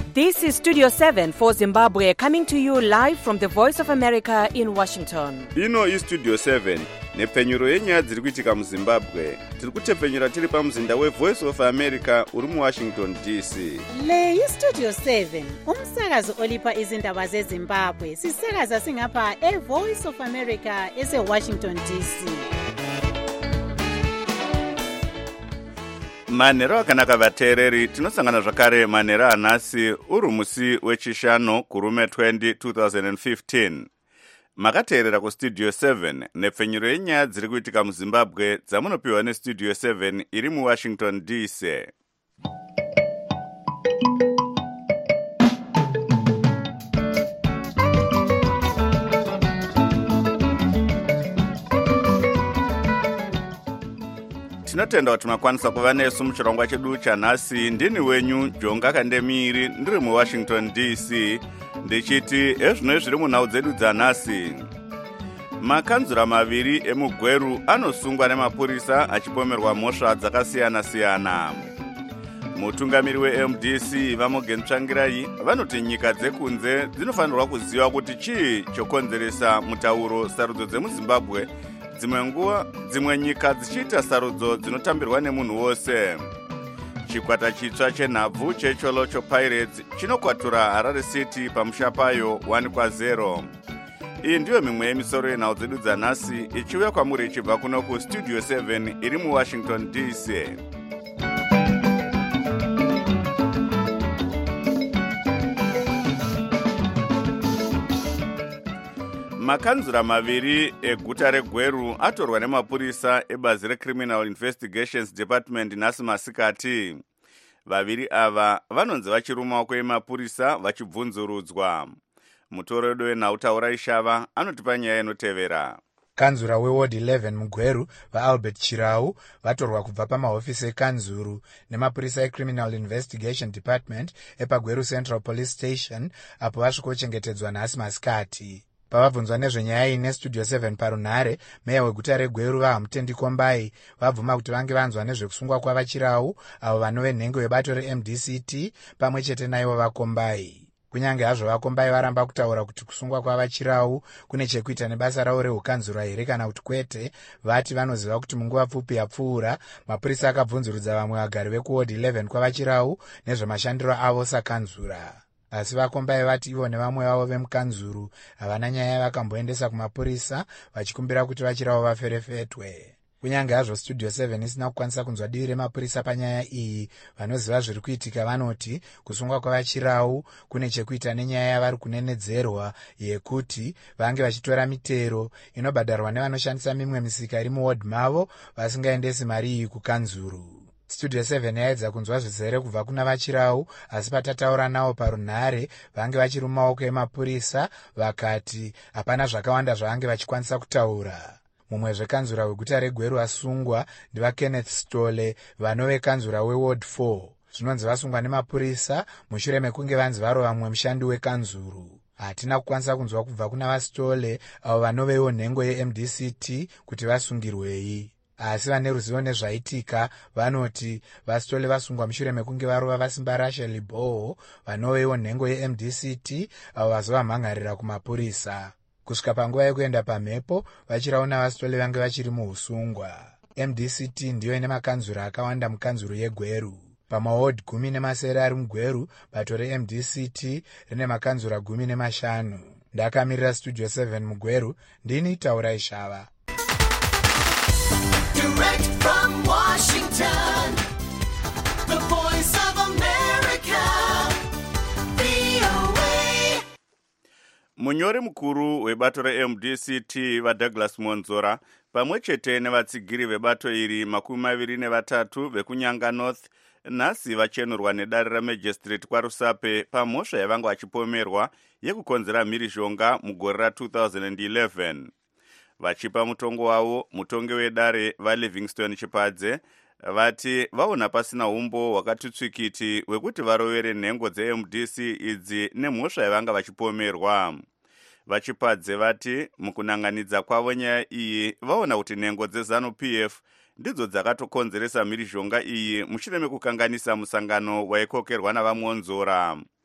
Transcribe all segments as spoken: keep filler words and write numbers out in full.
This is Studio seven for Zimbabwe, coming to you live from the Voice of America in Washington. Ino is Studio seven, nepfenyuro yenyaya dziri kuitika muZimbabwe. Tiri kutepfenyura tiri pamuzinda weVoice of America uri muWashington D C. Le yi Studio seven, umsakazo olipa izindaba zeZimbabwe. Sisakaza singapha eVoice of America eseWashington D C. Manhero akanaka vateereri, tinosangana zvakare manhero anhasi uri musi wechishanu kurume twenty twenty fifteen. Makateerera kuStudio seven nepfenyuro yenyaya dziri kuitika muZimbabwe dzamunopiwa neStudio seven iri muWashington D C. Tinotenda kuti makwanisa kuva nesu muchirongwa chedu chanhasi. Ndini wenyu Jonga Kandemiri, ndiri muWashington D C, ndichiti ezvino zviri munhau dzedu dzanhasi. Makanzura maviri emugweru anosungwa nemapurisa achipomerwa mhosva dzakasiyana-siyana. Mutungamiri weM D C Vamogen Tsvangirai vanoti nyika dzekunze dzinofanirwa kuziva kuti chii chokonzeresa mutauro sarudzo dzemuZimbabwe dzimwe nguva dzimwe nyika dzichiita sarudzo dzinotambirwa nemunhu wose. Chikwata chitsva chenhabvu cheCholocho Pirates chinokwatura Harare City pamusha payo one kwa zero. Iyi ndiyo mimwe yemisoro yenhau dzedu dzanhasi ichiuya kwamuri ichibva kuno kuStudio seven iri muWashington D C. Makanzura maviri eguta reGweru atorwa nemapurisa ebazi reCriminal Investigations Department nhasi masikati. Vaviri ava vanonzi vachiruma kwemapurisa vachibvunzurudzwa. Mutoredo wenhau Taurai Shava anotipa nyaya inotevera. Kanzura weWard eleven muGweru vaAlbert Chirau vatorwa kubva pamahofisi ekanzuru nemapurisa eCriminal Investigation Department epaGweru Central Police Station apo vasvikochengetedzwa nhasi masikati. Pavabvunzwa nezvenyaya iyi neStudio seven parunhare, meya weguta reGweru vaHamutendi Kombai vabvuma kuti vange vanzwa nezvekusungwa kwavaChirau avo vanove nhengo yebato reM D C T pamwe chete naivo vaKombai. Kunyange hazvo vaKombai varamba kutaura kuti kusungwa kwavaChirau kune chekuita nebasa ravo reukanzura here kana kuti kwete, vati vanoziva kuti munguva pfupi yapfuura mapurisa akabvunzurudza vamwe vagari vekuWard eleven kwavaChirau nezvemashandiro avo sakanzura. Asi vaKombai vati ivo nevamwe vavo vemukanzuru havana nyaya vakamboendesa kumapurisa vachikumbira kuti vaChirau vaferefetwe. Kunyange hazvo Studio seven isina kukwanisa kunzwa divi remapurisa panyaya iyi, vanoziva zviri kuitika vanoti kusungwa kwavaChirau kune chekuita nenyaya yavari kunenedzerwa yekuti vange vachitora mitero inobhadharwa nevanoshandisa mimwe misika iri muward mavo vasingaendesi mari iyi kukanzuru. Studio seven yaedza kunzwa zvizere kubva kuna vaChirau, asi patataura navo parunhare vange vachiri mumaoko emapurisa vakati hapana zvakawanda zvavange vachikwanisa kutaura. Mumwe zvekanzura weguta reGweru asungwa ndiva Kenneth Stole vanove kanzura weWard four. Zvinonzi vasungwa nemapurisa mushure mekunge vanzi varova mumwe mushandi wekanzuru. Hatina kukwanisa kunzwa kubva kuna vaStole avo vanovewo nhengo yeM D C T kuti vasungirwei. Asi vane ruzivo nezvaitika vanoti vaStole vasungwa mushure mekunge varova vaSimba Rachel Liboho vanovewo nhengo yeM D C T avo vazova mhangarira kumapurisa. Kusvika panguva yekuenda pamhepo vaChirau navaStole vange vachiri muusungwa. M D C T ndiyo ine makanzura akawanda mukanzuru yeGweru. Pamaward gumi nemasere ari muGweru, bato reM D C T rine makanzura gumi nemashanu. Ndakamirira Studio seven muGweru, ndini Taurai Shava. Direct from Washington, the Voice of America, V O A. Munyori mukuru webato reM D C T vaDouglas Monzora pamwe chete nevatsigiri vebato iri makumi maviri nevatatu vekunyanga North nhasi vachenurwa nedare raMagistrate kwaRusape pamhosva yavanga vachipomerwa yekukonzera mhirizhonga mugore ra two thousand eleven. Vachipa mutongo wavo mutongi wedare vaLivingstone Chipadze vati vaona pasina umbo wakatutsvikiti wekuti varovere nhengo dzeM D C idzi nemhosva yavanga vachipomerwa. Vachipadze vati mukunanganidza kwavo nyaya iyi vaona kuti nhengo dzeZanu-P F ndidzo dzakatokonzeresa mhirizhonga iyi mushure mekukanganisa musangano waikokerwa navaMonzora.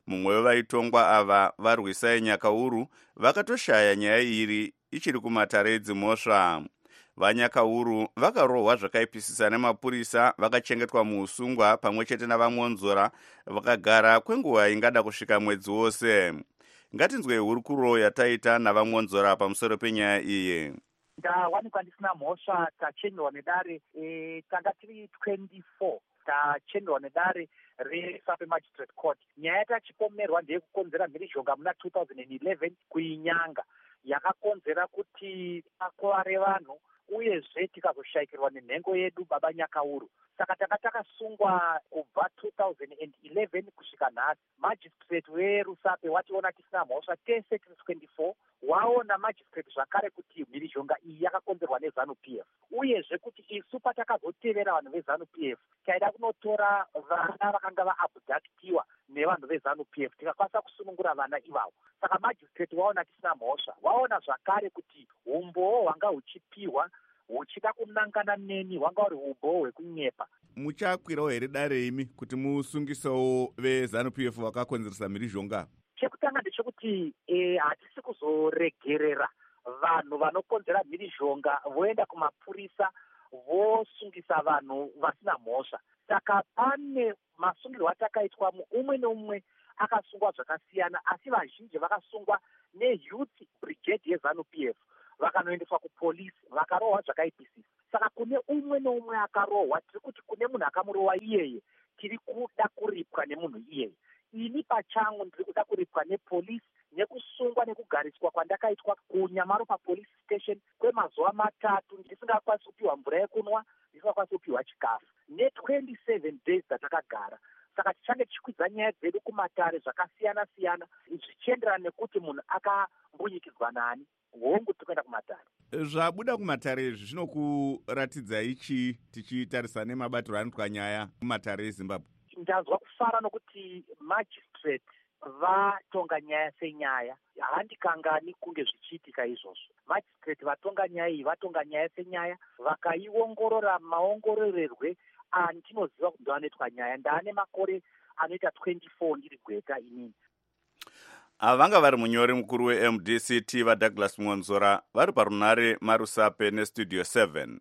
mumwe wevaitongwa ava varwisai nyakauru vakatoshaya nyaya iri ichiri kumatare edzimhosva. Vanyakauru vakarohwa zvakaipisisa nemapurisa, vakachengetwa muusungwa pamwe chete navamwonzora vakagara kwenguva ingada kusvika mwedzi wose. Ngatinzwe hurukuro yataita navamwonzora pamusoro penyaya iyi. Ndawanikwa ndisina mhosva, tachenjerwa nedare e, tanga tiri twenty-four tachenjerwa nedare reSape Magistrate Court. Nyaya yatachipomerwa ndeyekukonzera mhirizhonga muna two thousand eleven kuinyanga, yakakonzera kuti pakovare vanhu uyezve tikazoshayikirwa nenhengo yedu baba Nyakauru. Saka tanga takasungwa kubva two thousand eleven kusvika nhasi. Magistrate weRusape wationa tisina mhosva tese tiri twenty-four. Waona magistrate zvakare kuti mhirizhonga iyi yakakonzerwa neZANU P F, uyezve kuti isu patakazotevera vanhu veZANU P F taida kunotora vana vakanga vaabhudhakitiwa nevanhu veZANU P F tikakwanisa kusunungura vana ivavo. Saka magistrate waona tisina mhosva, waona zvakare kuti umbowo hwanga huchipiwa huchida kunangana neni hwanga huri umbowo hwekunyepa. Muchakwirawo here dare imi kuti musungisewo veZANU P F vakakonzeresa mhirizhonga? Chekutanga ndechekuti e, hatisi kuzoregerera vanhu vanokonzera mhirizhonga voenda kumapurisa vosungisa vanhu vasina mhosva. Saka pane masungirwo atakaitwa, umwe neumwe akasungwa zvakasiyana, asi vazhinji vakasungwa neYouth Brigade yeZANU P F vakanoendeswa kupolisi vakarohwa zvakaipisisa. Saka kune umwe neumwe akarohwa, tiri kuti kune munhu akamurohwa iyeye tiri kuda kuripwa nemunhu iyeye. Ini pachangu ndiri kuda kuripwa nepolisi nekusungwa nekugariswa kwandakaitwa kuNyamaro papolice station kwemazuva matatu ndisingakwanisi kupiwa mvura yekunwa, ndisingakwanisi kupiwa chikafu, ne twenty-seven days dzatakagara. Saka tichange tichikwidza nyaya dzedu kumatare zvakasiyana siyana zvichienderana nekuti munhu akambunyikidzwa nani, hongu tikuenda kumatare. Zvabuda kumatare izvi zvinokuratidza ichi tichitarisa nemabatiro anoitwa nyaya kumatare eZimbabwe? Ndazwa kufara nokuti magistrate vatonga nyaya senyaya, handikangani kunge zvichiitika izvozvo. Magistrate vatonga nyaya iyi vatonga nyaya senyaya, vakaiongorora maongororerwe andinoziva kuti ndovanoitwa nyaya. Ndaane makore anoita twenty-four ndiri gweta inini. Ava vanga vari munyori mukuru weM D C T vaDouglas Mwonzora vari parunare maRusape neStudio seven.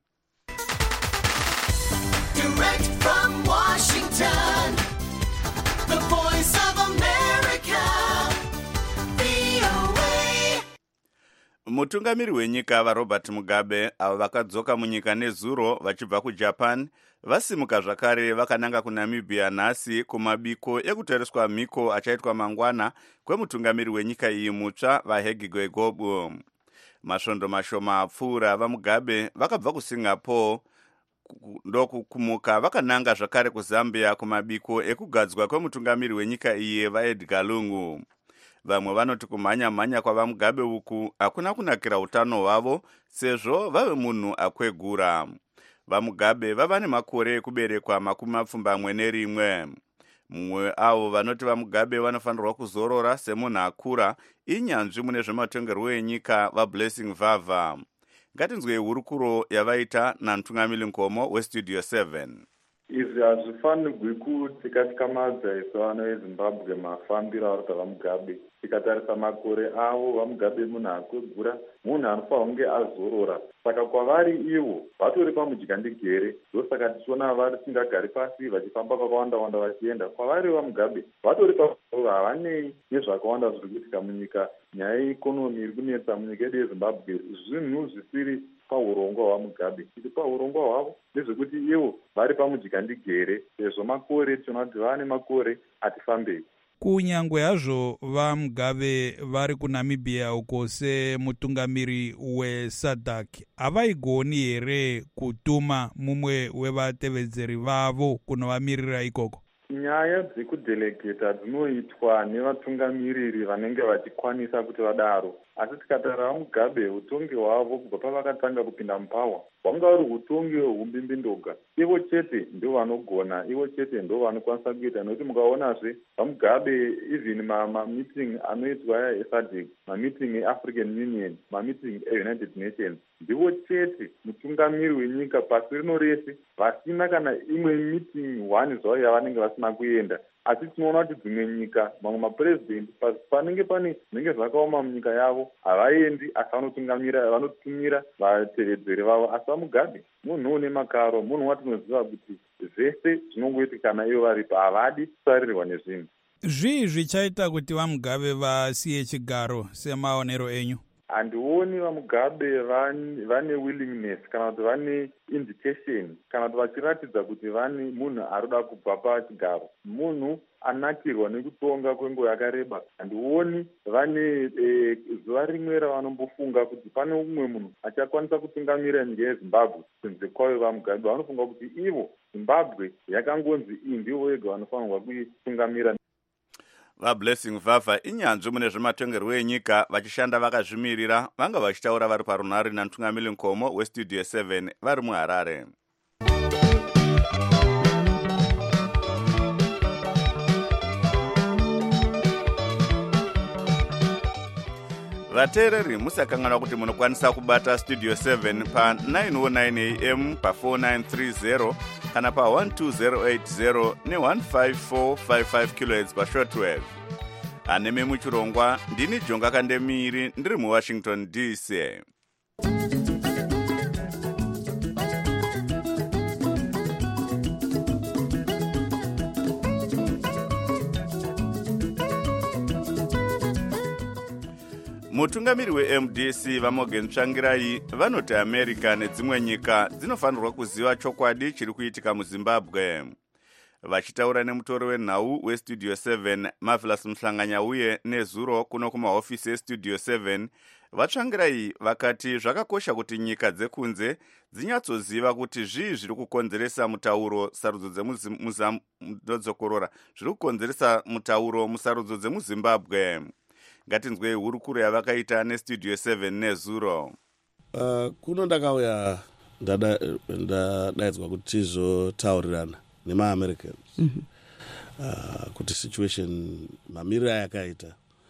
Direct from Washington, the voice of America, V O A. Mutungamiri wenyika vaRobert Mugabe avo vakadzoka munyika nezuro vachibva kuJapan vasimuka zvakare vakananga kuNamibia nhasi kumabiko ekutariswa mhiko achaitwa mangwana kwemutungamiri wenyika iyi mutsva vaHage Geingob. Masvondo mashoma apfuura vaMugabe vakabva kuSingapore ndokukumuka vakananga zvakare kuZambia kumabiko ekugadzwa kwemutungamiri wenyika iyi vaEdgar Lungu. Vamwe vanoti kumhanya mhanya kwavaMugabe uku hakuna kunakira utano hwavo sezvo vave munhu akwegura. VaMugabe vava nemakore ekuberekwa makumi mapfumbamwe nerimwe. Mumwe avo vanoti vaMugabe vanofanirwa kuzorora semunhu akura inyanzvi mune zvematongerwo enyika vaBlessing Vava. Ngatinzwe hurukuro yavaita naMtungamiri Nkomo weStudio seven. Izvi hazvifanirwi kutikatikamadza isu vana veZimbabwe mafambiro arota vaMugabe. Tikatarisa makore avo vaMugabe munhu akwegura, munhu anofanira kunge azorora. Saka kwavari ivo vatori pamudyandegere, ndosaka tichiona vari tingagari pasi vachifamba pakawanda wanda vachienda. Kwavari vaMugabe vatori pamusoro, havanei nezvakawanda zviri kuitika munyika. Nyaya yeikonomi iri kunetsa munyika yedu yeZimbabwe, zvinhu zvisiri paurongwa hwaMugabe. Tiri paurongwa hwavo nezvekuti ivo vari pamudyandegere, sezvo makore tiona kuti vane makore atifambei. Kunyangwe hazvo vaMugabe vari kuNamibia uko semutungamiri weSADC, havaigoni here kutuma mumwe wevatevedzeri vavo kunovamirira ikoko? Nyaya dzekudhelegeta dzinoitwa nevatungamiriri vanenge vachikwanisa kuti vadaro. Asi tikatarira vaMugabe, utongi hwavo kubva pavakatanga kupinda mupawa hwanga uri utongi hwumbimbindoga. Ivo chete ndo vanogona, ivo chete ndo vanokwanisa kuita, nokuti mukaonazve vaMugabe even mameeting anoitwa eSADC, mameeting eAfrican Union, mameeting eUnited Nations, ndivo chete mutungamiri wenyika pasi rino rese vasina kana imwe meeting one zvavo yavanenge vasina kuenda. Asi tinoona kuti dzimwe nyika mamwe mapresident panenge pane zvinenge zvakaoma munyika yavo havaendi, asi vanotungamira vanotumira vatevedzeri vavo. Asi vaMugabe munhu une makaro, munhu watinoziva kuti zvese zvinongoitikana ivo varipa, havadi kusarirwa nezvinhu. Zvii zvichaita kuti vaMugabe vasiye chigaro semaonero enyu? Handioni vaMugabe vane willingness kana kuti vane indication kana kuti vachiratidza kuti vane munhu arikuda kubva pachigaro, munhu anakirwa nekutonga kwenguva yakareba. Handioni vane zuva rimwe ravanombofunga kuti pane umwe munhu achakwanisa kutungamira nyika yeZimbabwe kunze kwavo vaMugabe. Vanofunga kuti ivo Zimbabwe yakangonzi iyi ndivo vega vanofanirwa kuitungamira. VaBlessing Vavha inyanzvi mune zvematongerwo enyika, vachishanda vakazvimirira, vanga vachitaura vari parunhare naMtungamiri Nkomo weStudio seven vari muHarare. Vateereri musakanganwa kuti munokwanisa kubata Studio seven pa nine oh nine a m, pa four nine three zero kana pa one two zero eight zero ne one five four five five kilohertz pa shortwave. Aneme muchirongwa, ndini Jonga Kandemiri, ndiri muWashington D C. Mutungamiri weM D C vaMorgan Tsvangirai vanoti America nedzimwe nyika dzinofanirwa kuziva chokwadi chiri kuitika muZimbabwe. Vachitaura nemutori wenhau weStudio seven Marvelous Mhlanganya uye nezuro kuno kumahofisi eStudio seven, vaTsvangirai vakati zvakakosha kuti nyika dzekunze dzinyatsoziva kuti zvii zviri kukonzeresa mutauro sarudzo dzemudzokorora zviri kukonzeresa mutauro musarudzo dzemuZimbabwe. Ngatinzwei hurukuro yavakaita neStudio seven nezuro. Uh, kuno ndakauya ndadaidzwa kuti tizotaurirana nemaAmericans mm-hmm. uh, kuti situation mamiriro ayakaita,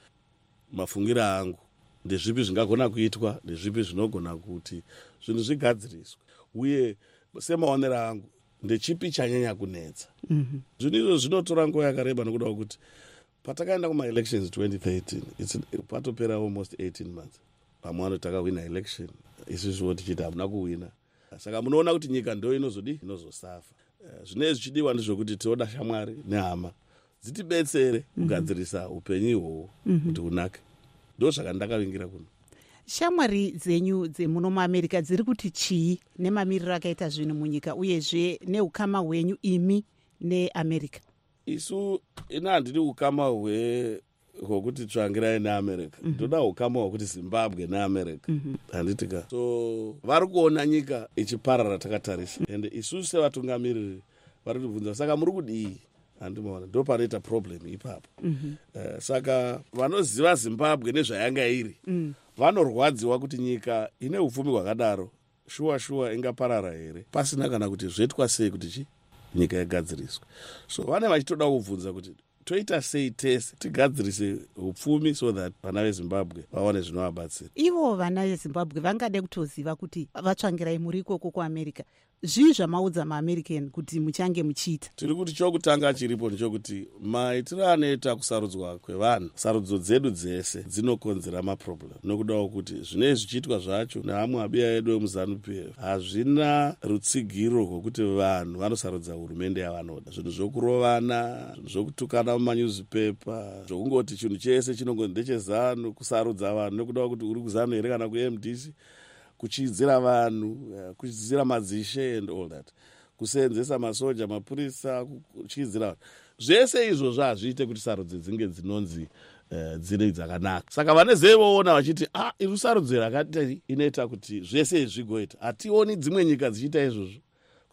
mafungira angu ndezvipi zvingagona kuitwa, ndezvipi zvinogona kuti zvinhu zvigadziriswe, uye semaonero angu ndechipi chanyanya kunetsa. mm-hmm. Zvinhu izvo zvinotora nguva yakareba nokuda kuti patakaenda kuma-elections twenty thirteen, it's patopera almost eighteen months. Pamwe vano takawina election, isizvo tichiti hamuna kuwina. Saka munoona kuti nyika ndo inozodi inozosafa. Zvine zvichidiwa ndizvokuti tinoda shamwari nehama dzitibetsere kugadzirisa upenyu ihwohwo kuti hunake. Ndo zvakandakavingira kuno. Shamwari dzenyu dzemuno muAmerica dziri kuti chii nemamiriro akaita zvinhu munyika, uyezve neukama hwenyu imi neAmerica? Isu ina handidi ukama hwe hwokuti Tsvangirai neAmerica, ndoda mm-hmm. ukama hwokuti Zimbabwe neAmerica. mm-hmm. handitika so vari kuona nyika ichiparara takatarisa, ende isusu sevatungamiriri vari kutibvunza saka muri kudii, handimaona ndo panoita problem ipapo. mm-hmm. uh, saka vanoziva Zimbabwe nezvayanga iri mm. vanorwadziwa kuti nyika ine upfumi hwakadaro shuwa shuwa ingaparara here pasina kana kuti zvetwa sei kuti chi nyika igadziriswe. So vane vachitoda kubvunza kuti toita sei tese tigadzirise upfumi so that vana veZimbabwe vaone zvinovabatsira. Ivo vana veZimbabwe vangade kutoziva kuti vaTsvangirai muri ikoko kuAmerica, zvii zvamaudza maAmerican kuti muchange muchiita? Tiri kuti chokutanga chiripo ndechokuti maitiro anoita kusarudzwa kwevanhu, sarudzo dzedu dzese dzinokonzera maproblem, nokudawo kuti zvinenge zvichiitwa zvacho nehamwe abiya edu emuZANU-P F hazvina rutsigiro rwokuti vanhu vanosarudza hurumende yavanoda. Zvinhu zvokurovana, zvinhu zvokutukana mumanyuzipepa, zvokungoti chinhu chese chinongo ndechezanu, kusarudza vanhu nekudawo kuti uri kuZANU here kana kuM D C, kuchidzira vanhu, kuchidzira madzishe and all that, kuseenzesa masoja, mapurisa, kuchidzira vanhu. Zvese izvo zvazviite kuti sarudzo dzinge dzinonzi uh, dziri dzakanaka. Saka vane zevoona vachiti ah iri sarudzo rakati inoita kuti zvese zvigoita. Hationi dzimwe nyika dzichiita izvozvo.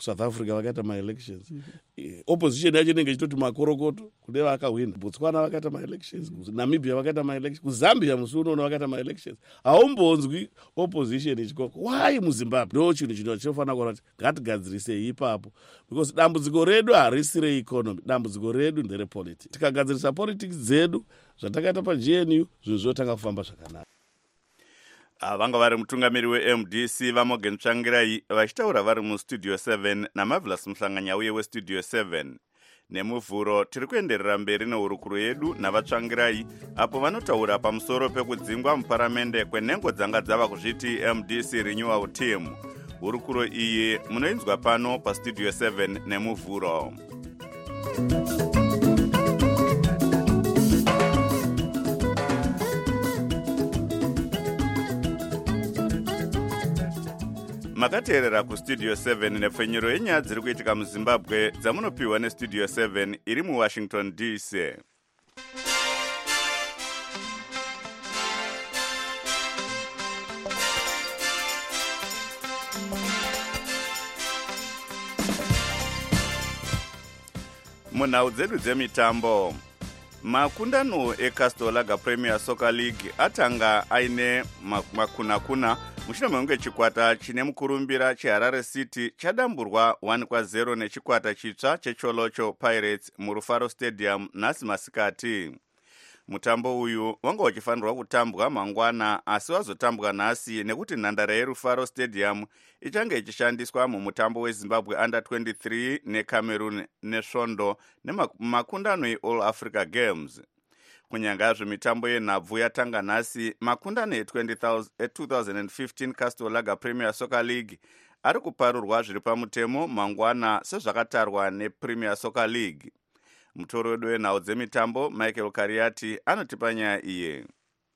South Africa vakaita ma-elections. Mm-hmm. Opposition yacho inenge ichitoti makorokoto kune vakahwina. Botswana vakaita ma-elections. Mm-hmm. Namibia vakaita ma-elections. Kuzambia musi unoona vakaita ma-elections. Haumbonzwi opposition ichikoko. Why muZimbabwe? Ndo chinhu chino chinofanira kuona kuti ngatigadzirisei ipapo. Because dambudziko redu harisi reeconomy. Dambudziko redu ndere politics. Tikagadzirisa politics dzedu zvatakaita paG N U zvinhu zvotanga kufamba zvakanaka. Vanga vari mutungamiri weM D C vaMorgan Tsvangirai vachitaura vari mustudio seven naMarvelous Muhlanganya uye westudio seven. Nemuvhuro tiri kuenderera mberi nehurukuro yedu navatsvangirai apo vanotaura pamusoro pekudzingwa muparamende kwenhengo dzanga dzava kuzviti M D C Renewal Team. Hurukuro iyi munoinzwa pano pastudio seven nemuvhuro. Makateerera kustudio seven nepfenyuro yenyaya dziri kuitika muZimbabwe dzamunopiwa nestudio seven iri muWashington D C. Munhau dzedu dzemitambo, makundano eCastor Lager Premier Soccer League atanga aine makunakuna mushure mekunge chikwata chine mukurumbira cheHarare City chadamburwa one kwa zero nechikwata chitsva cheCholocho Pirates muRufaro Stadium nhasi masikati. Mutambo uyu wanga uchifanirwa kutambwa mangwana asi wazotambwa nhasi nekuti nhandare yeRufaro Stadium ichange ichishandiswa mumutambo weZimbabwe Under twenty-three neCameroon nesvondo nemakundano eAll Africa Games. Kunyanga zvemitambo yenhabvu yatanga nhasi, makundano e-twenty fifteen Castor Lager Premier Soccer League ari kuparurwa zviri pamutemo mangwana sezvakatarwa nePremier Soccer League. Mutori wedu wenhau dzemitambo Michael Kariati anotipa nyaya iye.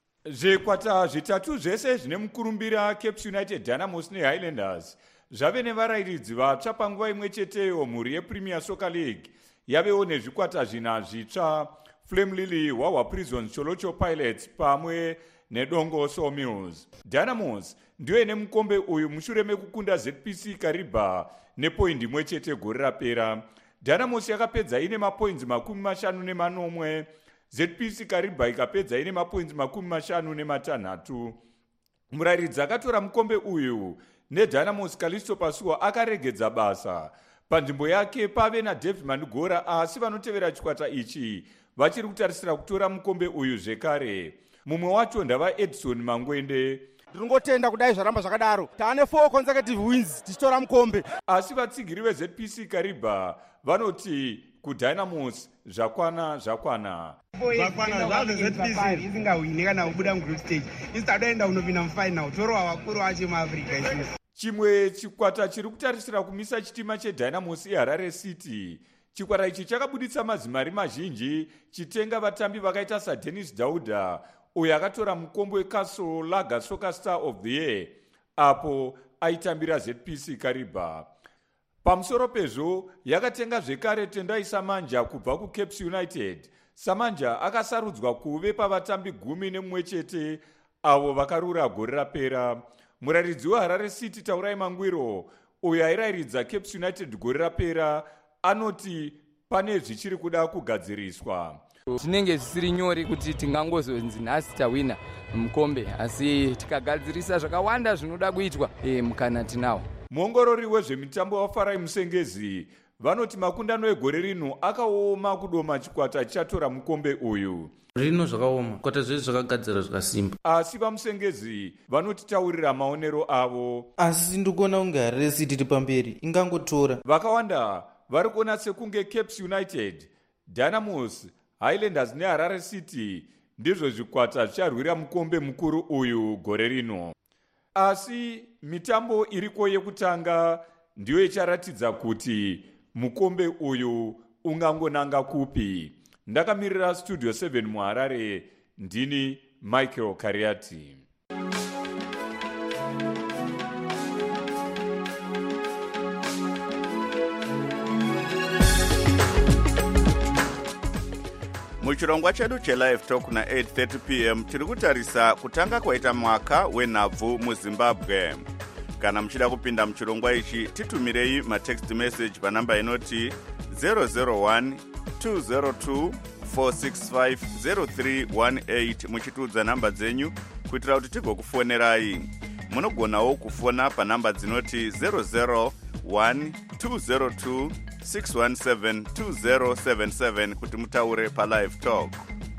Zvikwata zvitatu zvese zvine mukurumbira Cape United, Dynamos neHighlanders zvave nevarairidzi vatsva panguva imwe cheteyo. Mhuri yePremier Soccer League yavewo nezvikwata zvina zvitsva, Flame Lily, Wawa Prisons, Cholocho Pilots pamwe neDongo Sawmills. Dynamos ndiyo ine mukombe uyu mushure mekukunda Z P C Kariba nepoindi imwe chete gore rapera. Dynamos yakapedza ine mapoints makumi mashanu nemanomwe, Z P C Kariba ikapedza ine mapoints makumi mashanu nematanhatu. Murairidzi akatora mukombe uyu neDynamos Kalisto Pasuwa akaregedza basa. Panzvimbo yake pave naDavid Manugora, asi vanotevera chikwata ichi vachiri kutarisira kutora mukombe uyu zvekare. Mumwe wacho ndava Edson Mangwende. Tingotenda kudai zvaramba zvakadaro. Taane four consecutive wins tichitora mukombe. Asi vatsigiri veZ P C Kariba vanoti kuDynamos zvakwana zvakwana. Zvakwana zvazvo Z P C isingawini kana kubuda mugroup stage. Instead oenda unopinda mufinal. Torowa vakuru vacho muAfrica isusu. Chimwe chikwata chiri kutarisira kumisa chitima cheDynamos eHarare City. Chikwata ichi chakabuditsa mazimari mazhinji chitenga vatambi vakaita saDennis Dauda uyo akatora mukombe weCastor Lager Soccer Star of the Year apo aitambira Z P C Kariba. Pamusoro pezvo yakatenga zvekare Tendai Samanja kubva kuCape United. Samanja akasarudzwa kuve pavatambi gumi nemumwe chete avo vakarura gore rapera. Murairidzi weHarare City Taurai Mangwiro uyo airairidza Cape United gore rapera anoti pane zvichiri kuda kugadziriswa. Zvinenge zvisiri nyori kuti tingangozonzi nhasi tawina mukombe, asi tikagadzirisa zvakawanda zvinoda kuitwa e, mukana tinawo. Muongorori wezvemitambo waFarai Musengezi vanoti makundano egore rino akaoma kudoma chikwata chichatora mukombe uyu. Rino zvakaoma, kwata zvese zvakagadzira zvakasimba. Asi vaMusengezi vanotitaurira maonero avo. Asi ndikuona kunge Harare City tiri pamberi ingangotora. Vakawanda vari kuona sekunge Cape United, Dynamos, Highlanders neHarare City ndizvo zvikwata zvicharwira mukombe mukuru uyu gore rino. Asi mitambo iriko yekutanga ndiyo icharatidza kuti mukombe uyu ungangonanga kupi. Ndakamirira Studio seven muHarare, ndini Michael Kariati. Muchirongwa chedu chelive talk na eight thirty p m tiri kutarisa kutanga kwaita mwaka wenhabvu muZimbabwe. Kana muchida kupinda muchirongwa ichi, titumirei matext message panamba inoti zero zero one two zero two four six five zero three one eight muchitudza namba dzenyu kuitira kuti tigokufonerai. Munogonawo kufona panamba dzinoti zero zero one two zero two six one seven two zero seven seven kuti mutaure palive talk.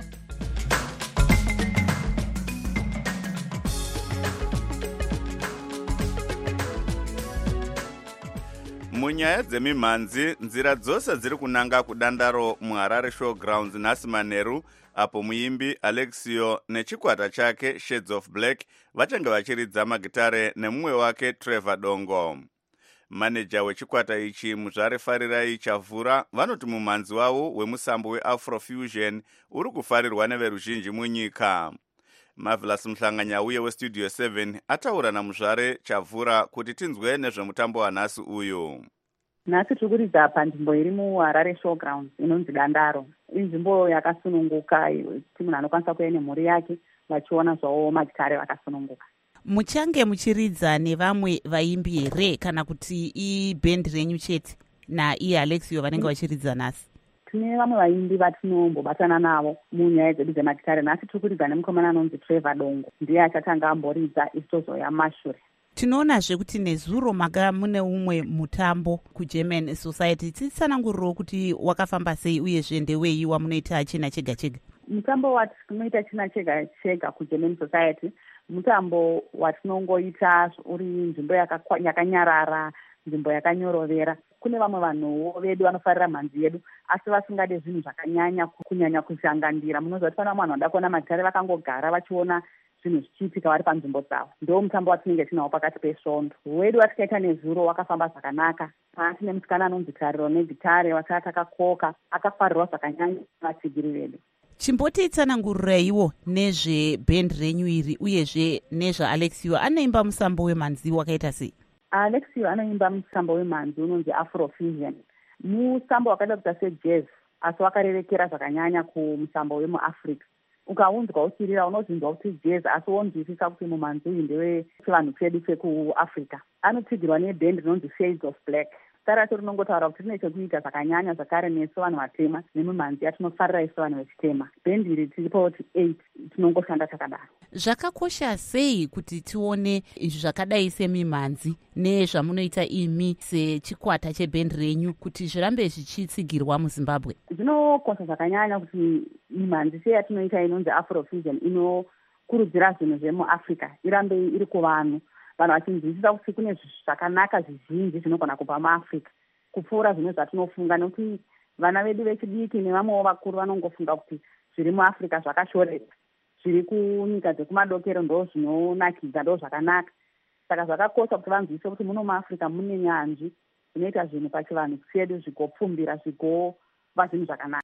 Munyaya dzemimhanzi, nzira dzose dziri kunanga kudandaro muHarare Showgrounds nhasi manheru, apo muimbi Alexio nechikwata chake Shades of Black vachange vachiridza magitare nemumwe wake Trevor Dongo. Maneja wechikwata ichi Muzvare Farirai Chavhura vanoti mumhanzi wavo wemusambo weAfrofusion uri kufarirwa neveruzhinji munyika. Marvelous Mhlanganya uye weStudio seven ataura naMuzvare Chavhura kuti tinzwe nezvemutambo wanhasi uyu. Nhasi tiri kuridza panzvimbo iri muHarare Showgrounds inonzi Dandaro. Inzvimbo yakasununguka, munhu anokwanisa kuuya nemhuri yake vachiona zvawo magitare vakasununguka. Muchange muchiridza nevamwe vaimbi here kana kuti ibhendi renyu chete naiye Alexio vanenge vachiridza nhasi? Tine vamwe vaimbi vatinombobatana navo munyaya dzedu dzemagitare. Nhasi tiri kuridza nemukomana anonzi Trevor Dongo, ndiye achatanga amboridza isi tozoya mashure. Tinoonazve kuti nezuro maka mune umwe mutambo kuGerman Society. Titsanangurirewo kuti wakafamba sei uyezve ndewei wamunoita china chega chega? Mutambo watinoita china chega chega kuGerman Society mutambo watinongoita uri nzvimbo yakanyarara, nzvimbo yakanyorovera. Kune vamwe vanhuwo vedu vanofarira mhanzi yedu asi vasingade zvinhu zvakanyanya kunyanya kushangandira. Munoziva kuti pana vanhu vanoda kuona magitare vakangogara vachiona zvinhu zvichiitika vari panzvimbo dzavo. Ndo mutambo watinenge tinawo pakati pesvondo. Wedu watikaita nezuro wakafamba zvakanaka. Tine musikana anonzi Tariro negitare wakati akakoka akafarirwa zvakanyanya vasigiri vedu. Chimbotitsananguriraiwo nezvebhendi renyu iri uyezve nezvaAlexio. Anoimba musambo wemhanzi wakaita sei? Alexio anoimba musambo wemhanzi unonzi Afrofusion. Musambo wakaita kuita sejazz asi wakarerekera zvakanyanya kumusambo wemuAfrica. Ukaunzwa uchirira unozvinzwa kuti jazz asi wonzwisisa kuti mumhanzi uyu ndewe chivanhu chedu chekuAfrica. Anotsigirwa nebhendi rinonzi Shades of Black. Sara racho rinongotaura kuti rine chekuita zvakanyanya zvakare nesu vanhu vatema nemumhanzi yatinofarira isu vanhu vechitema. Bhendi iri tiripo kuti eight tinongoshanda takadaro. Zvakakosha sei kuti tione izvi zvakadai semimhanzi nezvamunoita imi sechikwata chebhendi renyu kuti zvirambe zvichitsigirwa muZimbabwe? Zvinokosha zvakanyanya kuti mimhanzi seyatinoita inonzi Afrofusion inokurudzira zvinhu zvemuAfrica irambe iri kuvanhu. Vanhu vachinzwisisa kuti kune zvakanaka zvizhinji zvinogona kubva muAfrica kupfuura zvimwe zvatinofunga, nekuti vana vedu vechidiki nevamwewo vakuru vanongofunga kuti zviri muAfrica zvakashoreka, zviri kunyika dzekumadokero ndo zvinonakidza, ndo zvakanaka. Saka zvakakosha kuti vanzwisise kuti muno muAfrica mune nyanzvi dzinoita zvinhu pachivanhu chedu zvigopfumbira zvigova zvinhu zvakanaka.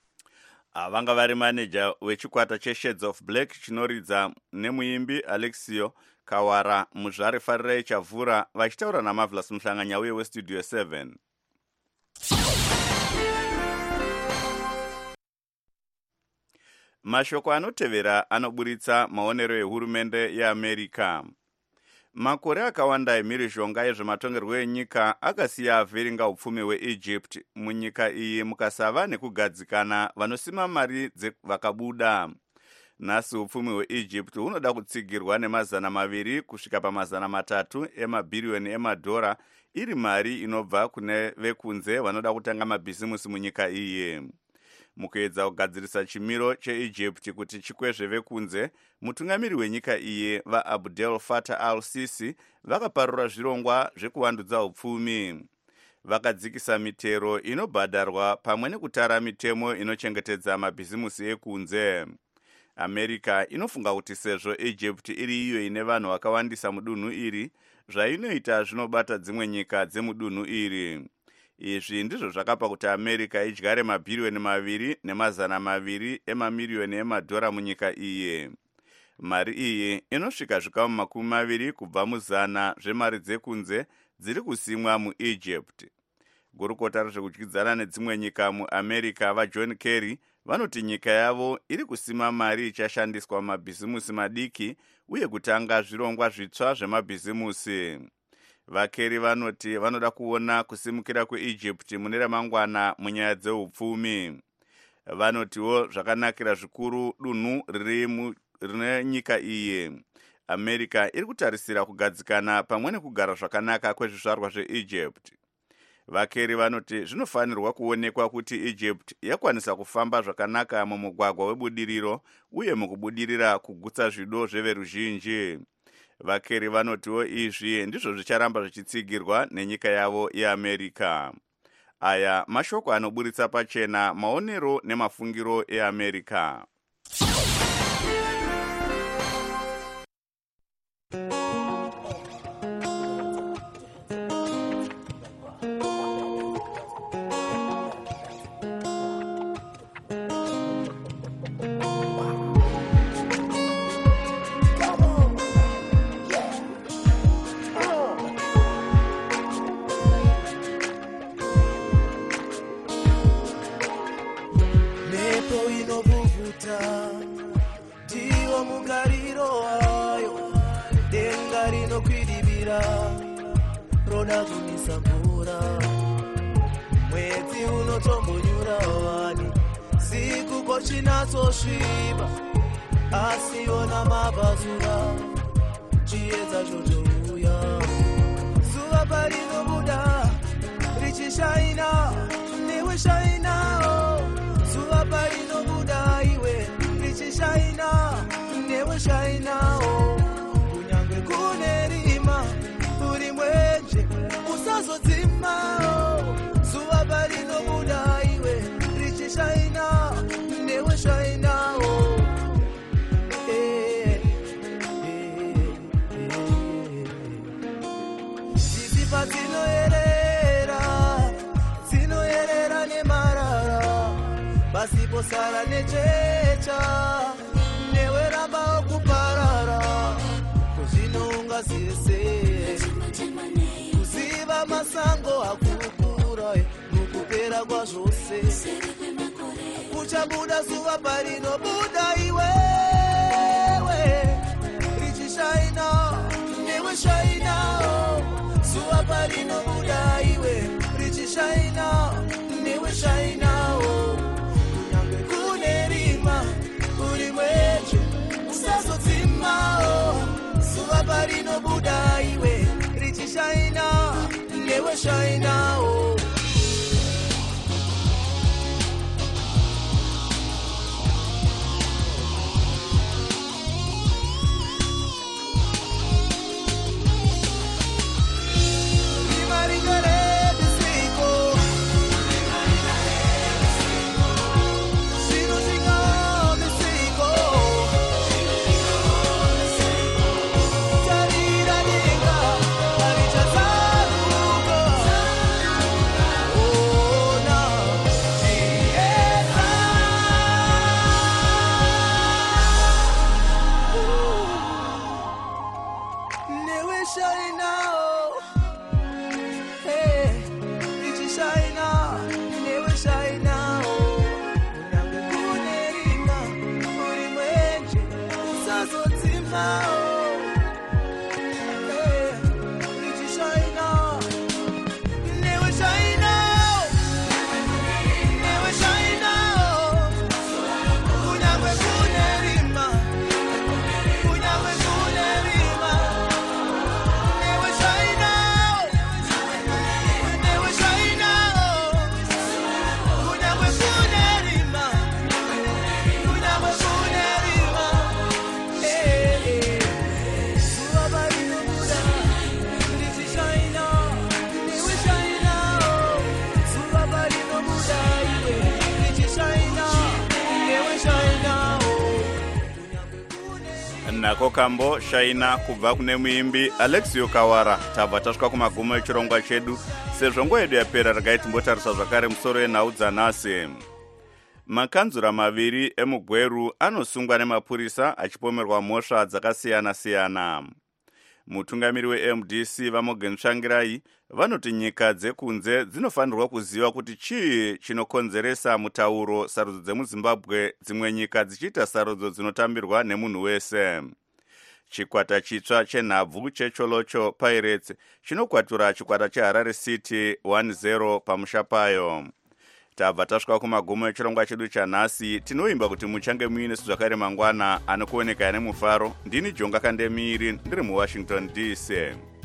Vanga vari maneja wechikwata cheShades of Black chinoridza nemuimbi Alexio Kawara Muzvare Farirai Chavhura vachitaura naMarvelous Mhlanganya uye weStudio seven. Mashoko anotevera anoburitsa maonero ehurumende yeAmerica. Makore akawanda emhirizhonga yezvematongerwo enyika akasiya avhiringa upfumi hweEgypt. Munyika iyi mukasava nekugadzikana vanosima mari vakabuda. Nhasi upfumi hweEgypt hunoda kutsigirwa nemazana maviri kusvika pamazana matatu emabhiriyoni emadhora, iri mari inobva kune vekunze vanoda kutanga mabhizimusi munyika iyi. Mukuedza kugadzirisa chimiro cheEgypt kuti chikwezve vekunze, mutungamiri wenyika iyi vaAbdel Fattah al-Sisi vakaparura zvirongwa zvekuvandudza upfumi. Vakadzikisa mitero inobhadharwa pamwe nekutara mitemo inochengetedza mabhizimusi ekunze. America inofunga kuti sezvo Egypt iri iyo ine vanhu vakawandisa mudunhu iri, zvainoita zvinobata dzimwe nyika dzemudunhu iri. Izvi ndizvo zvakapa kuti America idyare mabhiriyoni maviri nemazana maviri emamiriyoni emadhora munyika iyi. Mari iyi inosvika zvikamu makumi maviri kubva muzana zvemari dzekunze dziri kusimwa muEgypt. Gurukota rezvekudyidzana nedzimwe nyika muAmerica vaJohn Kerry vanoti nyika yavo iri kusima mari ichashandiswa mumabhizimusi madiki uye kutanga zvirongwa zvitsva zvemabhizimusi. Vakeri vanoti vanoda kuona kusimukira kweEgypt mune ramangwana munyaya dzeupfumi. Vanotiwo zvakanakira zvikuru dunhu riri rine nyika iyi. America iri kutarisira kugadzikana pamwe nekugara zvakanaka kwezvizvarwa zveEgypt. Vakeri vanoti zvinofanirwa kuonekwa kuti Egypt yakwanisa kufamba zvakanaka mumugwagwa webudiriro uye mukubudirira kugutsa zvido zveveruzhinji. Vakeri vanotiwo izvi ndizvo zvicharamba zvichitsigirwa nenyika yavo yeAmerica. Aya mashoko anoburitsa pachena maonero nemafungiro eAmerica. Roda kunisambura mwezi unotombonyura wani siku kochinatsosviba asiona mabazura chiedza chotouya zuva parinobuda richishaina newe shainao zuva parinobuda iwe richishaina newe shainao kunyange kune rima uri mwenje usazodzimao zuva parinobuda iwe richishaina newe shainao zisipa dzinoerera dzinoerera nemarara pasiposara nechecha newe ramba okuparara kuzvinounga zese kuziva masango akukura mukupera kwazvose kuchabuda zuva parinobuda iwewe richishaina newe shainao zuva parinobuda iwe richishaina newe shainao kunyange kune rima uri mwenje usazodzimao zuva parinobuda iwe richishaina newe shainao nako kambo shaina kubva kune muimbi Alexio Kawara. Tabva tasvika kumagumo echirongwa chedu sezvo nguva yedu yapera regai timbotarisa zvakare musoro yenhau dzanhasi. Makanzura maviri emugweru anosungwa nemapurisa achipomerwa mhosva dzakasiyana-siyana. Mutungamiri weM D C Vamogen Tsvangirai vanoti nyika dzekunze dzinofanirwa kuziva kuti chii chinokonzeresa mutauro sarudzo dzemuZimbabwe dzimwe nyika dzichiita sarudzo dzinotambirwa nemunhu wese. chikwata chitsva chenhabvu checholocho Pirates chinokwatura chikwata cheHarare City one zero pamusha payo. Tabva tasvika kumagumo echirongwa chedu chanhasi. Tinoimba kuti muchange muine zvakare mangwana anokuoneka nemufaro. Ndini Jonga Kandemiri ndiri muWashington D C.